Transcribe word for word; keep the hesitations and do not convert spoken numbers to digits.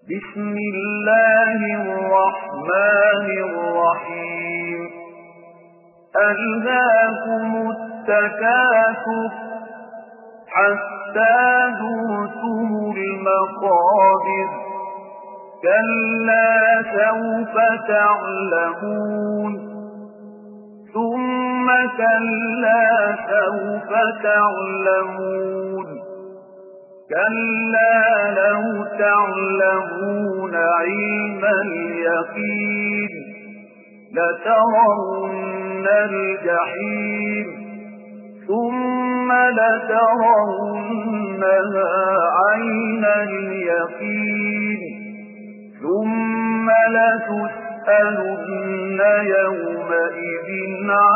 بسم الله الرحمن الرحيم ألهاكم التكاثر حتى زرتم المقابر كلا سوف تعلمون ثم كلا سوف تعلمون كلا لو تعلمون علم اليقين لترون الجحيم ثم لترونها عين اليقين ثم لتسألن يومئذ